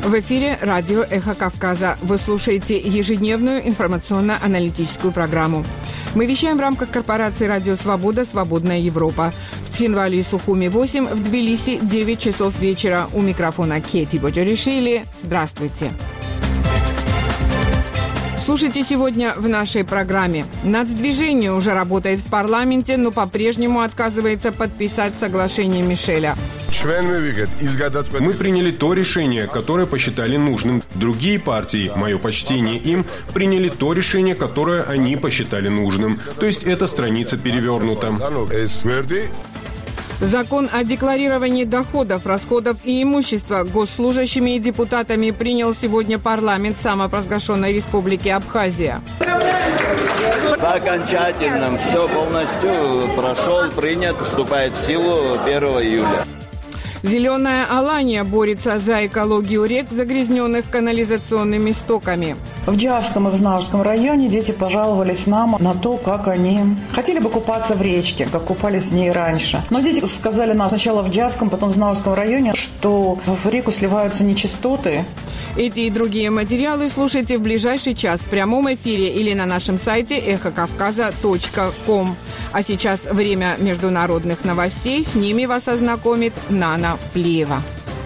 В эфире радио «Эхо Кавказа». Вы слушаете ежедневную информационно-аналитическую программу. Мы вещаем в рамках корпорации «Радио Свобода. Свободная Европа». В Цхинвале и Сухуми 8, в Тбилиси 9 часов вечера. У микрофона Кети Боджаришвили. Здравствуйте. Слушайте сегодня в нашей программе. Нацдвижение уже работает в парламенте, но по-прежнему отказывается подписать соглашение Мишеля. Мы приняли то решение, которое посчитали нужным. Другие партии, мое почтение им, приняли то решение, которое они посчитали нужным. То есть эта страница перевернута. Закон о декларировании доходов, расходов и имущества госслужащими и депутатами принял сегодня парламент самопровозглашенной республики Абхазия. Окончательно все полностью прошел, принят, вступает в силу 1 июля. Зеленая Алания борется за экологию рек, загрязненных канализационными стоками. В Джавском и в Знавском районе дети пожаловались нам на то, как они хотели бы купаться в речке, как купались в ней раньше. Но дети сказали нам сначала в Джавском, потом в Знавском районе, что в реку сливаются нечистоты. Эти и другие материалы слушайте в ближайший час в прямом эфире или на нашем сайте эхокавказа.ком. А сейчас время международных новостей. С ними вас ознакомит Нана Плиева.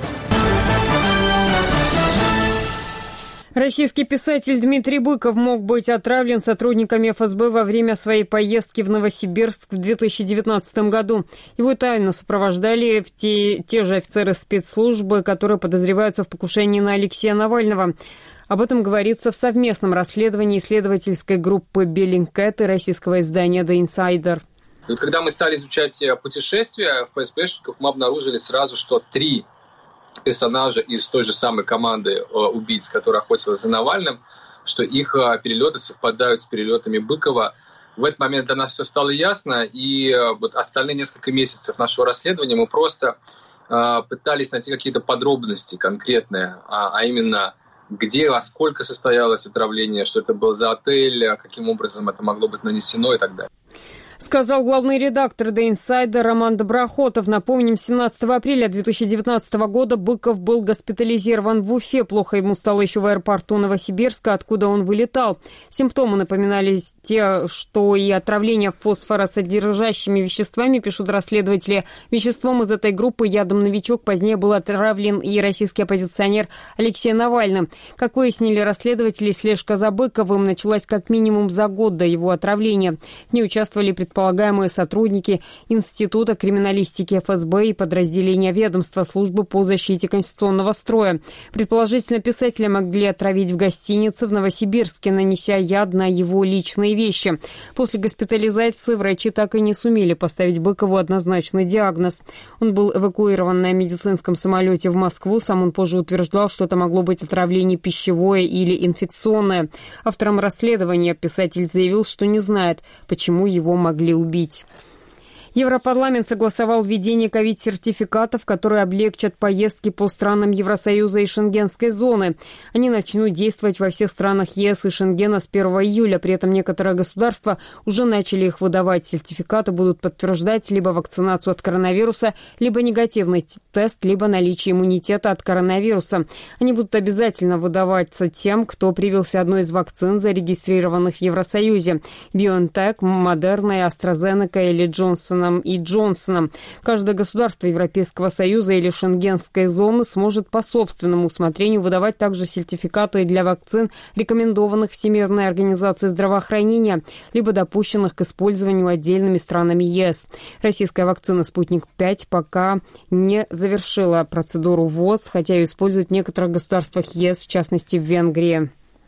Российский писатель Дмитрий Быков мог быть отравлен сотрудниками ФСБ во время своей поездки в Новосибирск в 2019 году. Его тайно сопровождали те же офицеры спецслужбы, которые подозреваются в покушении на Алексея Навального. Об этом говорится в совместном расследовании исследовательской группы Bellingcat и российского издания The Insider. Когда мы стали изучать путешествия ФСБшников, мы обнаружили сразу, что 3 персонажа из той же самой команды убийц, которая охотилась за Навальным, что их перелеты совпадают с перелетами Быкова. В этот момент для нас все стало ясно, и вот остальные несколько месяцев нашего расследования мы просто пытались найти какие-то подробности конкретные, а именно где, во сколько состоялось отравление, что это был за отель, каким образом это могло быть нанесено и так далее. Сказал главный редактор The Insider Роман Доброхотов. Напомним, 17 апреля 2019 года Быков был госпитализирован в Уфе. Плохо ему стало еще в аэропорту Новосибирска, откуда он вылетал. Симптомы напоминали те, что и отравление фосфоросодержащими веществами, пишут расследователи. Веществом из этой группы, ядом «Новичок», позднее был отравлен и российский оппозиционер Алексей Навальный. Как выяснили расследователи, слежка за Быковым началась как минимум за год до его отравления. В ней участвовали предполагаемые сотрудники Института криминалистики ФСБ и подразделения ведомства Службы по защите конституционного строя. Предположительно, писателя могли отравить в гостинице в Новосибирске, нанеся яд на его личные вещи. После госпитализации врачи так и не сумели поставить Быкову однозначный диагноз. Он был эвакуирован на медицинском самолете в Москву. Сам он позже утверждал, что это могло быть отравление пищевое или инфекционное. Автором расследования писатель заявил, что не знает, почему его могли убить. Европарламент согласовал введение ковид-сертификатов, которые облегчат поездки по странам Евросоюза и Шенгенской зоны. Они начнут действовать во всех странах ЕС и Шенгена с 1 июля. При этом некоторые государства уже начали их выдавать. Сертификаты будут подтверждать либо вакцинацию от коронавируса, либо негативный тест, либо наличие иммунитета от коронавируса. Они будут обязательно выдаваться тем, кто привился одной из вакцин, зарегистрированных в Евросоюзе. BioNTech, Moderna, AstraZeneca или Johnson и Джонсоном. Каждое государство Европейского Союза или Шенгенской зоны сможет по собственному усмотрению выдавать также сертификаты для вакцин, рекомендованных Всемирной организацией здравоохранения, либо допущенных к использованию отдельными странами ЕС. Российская вакцина «Спутник-5» пока не завершила процедуру ВВОЗ, хотя ее используют в некоторых государствах ЕС, в частности в Венгрии.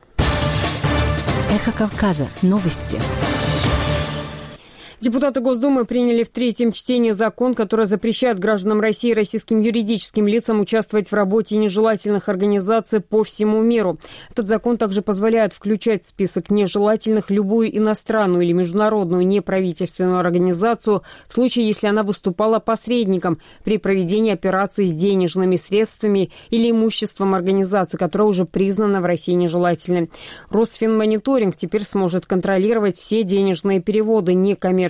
Эхо Кавказа. Новости. Депутаты Госдумы приняли в третьем чтении закон, который запрещает гражданам России и российским юридическим лицам участвовать в работе нежелательных организаций по всему миру. Этот закон также позволяет включать в список нежелательных любую иностранную или международную неправительственную организацию в случае, если она выступала посредником при проведении операций с денежными средствами или имуществом организации, которая уже признана в России нежелательной. Росфинмониторинг теперь сможет контролировать все денежные переводы некоммерческих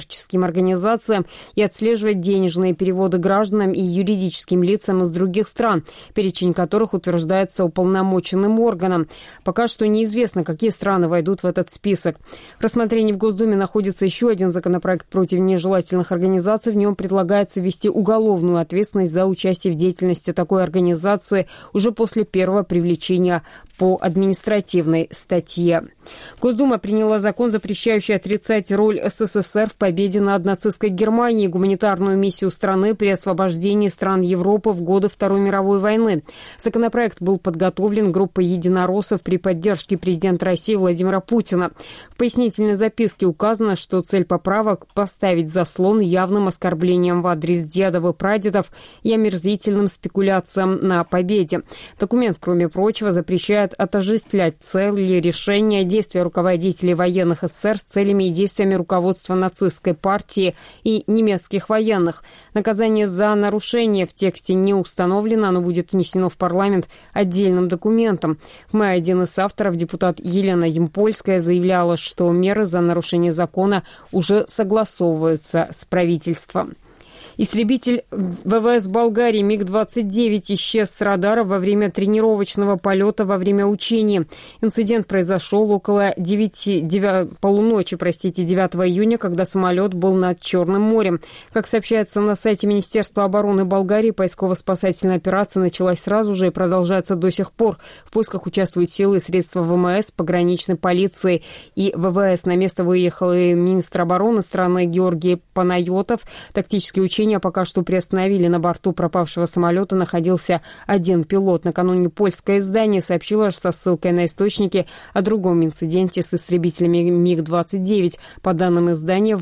некоммерческим организациям и отслеживать денежные переводы гражданам и юридическим лицам из других стран, перечень которых утверждается уполномоченным органом. Пока что неизвестно, какие страны войдут в этот список. В рассмотрении в Госдуме находится еще один законопроект против нежелательных организаций. В нем предлагается ввести уголовную ответственность за участие в деятельности такой организации уже после первого привлечения по административной статье. Госдума приняла закон, запрещающий отрицать роль СССР в победе над нацистской Германией, гуманитарную миссию страны при освобождении стран Европы в годы Второй мировой войны. Законопроект был подготовлен группой единороссов при поддержке президента России Владимира Путина. В пояснительной записке указано, что цель поправок – поставить заслон явным оскорблением в адрес дедов и прадедов и омерзительным спекуляциям на победе. Документ, кроме прочего, запрещает отождествлять цели, решения, действия руководителей военных СССР с целями и действиями руководства нацистской партии и немецких военных. Наказание за нарушение в тексте не установлено, оно будет внесено в парламент отдельным документом. В мае один из авторов, депутат Елена Ямпольская, заявляла, что меры за нарушение закона уже согласовываются с правительством. Истребитель ВВС Болгарии МиГ-29 исчез с радара во время тренировочного полета во время учений. Инцидент произошел около полуночи 9 июня, когда самолет был над Черным морем. Как сообщается на сайте Министерства обороны Болгарии, поисково-спасательная операция началась сразу же и продолжается до сих пор. В поисках участвуют силы и средства ВМС, пограничной полиции и ВВС. На место выехал и министр обороны страны Георгий Панайотов. Тактические учения пока что приостановили. На борту пропавшего самолета находился один пилот. Накануне польское издание сообщило со ссылкой на источники о другом инциденте с истребителями МиГ-29. По данным издания,